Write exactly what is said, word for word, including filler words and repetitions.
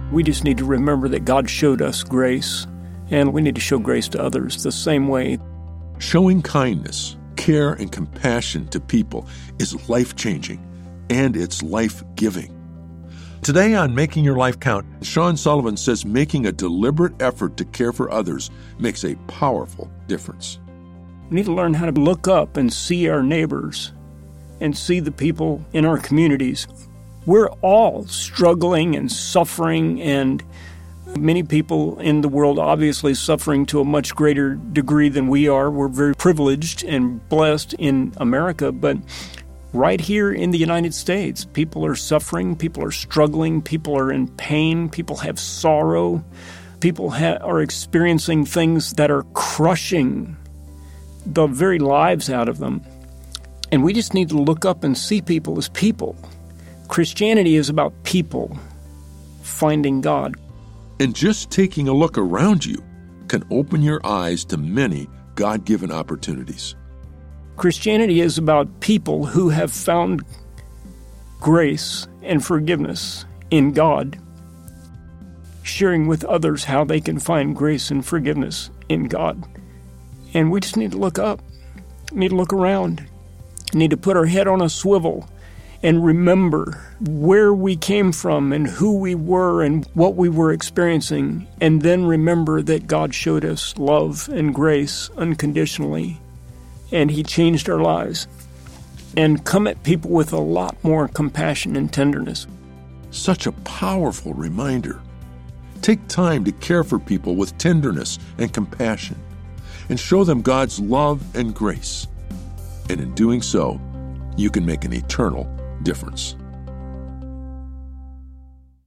We just need to remember that God showed us grace, and we need to show grace to others the same way. Showing kindness, care, and compassion to people is life-changing, and it's life-giving. Today on Making Your Life Count, Sean Sullivan says making a deliberate effort to care for others makes a powerful difference. We need to learn how to look up and see our neighbors and see the people in our communities. We're all struggling and suffering, and many people in the world obviously suffering to a much greater degree than we are. We're very privileged and blessed in America, but right here in the United States, people are suffering, people are struggling, people are in pain, people have sorrow, people ha- are experiencing things that are crushing the very lives out of them. And we just need to look up and see people as people. Christianity is about people finding God. And just taking a look around you can open your eyes to many God-given opportunities. Christianity is about people who have found grace and forgiveness in God, sharing with others how they can find grace and forgiveness in God. And we just need to look up, need to look around, need to put our head on a swivel and remember where we came from and who we were and what we were experiencing, and then remember that God showed us love and grace unconditionally, and He changed our lives, and come at people with a lot more compassion and tenderness. Such a powerful reminder. Take time to care for people with tenderness and compassion, and show them God's love and grace. And in doing so, you can make an eternal difference.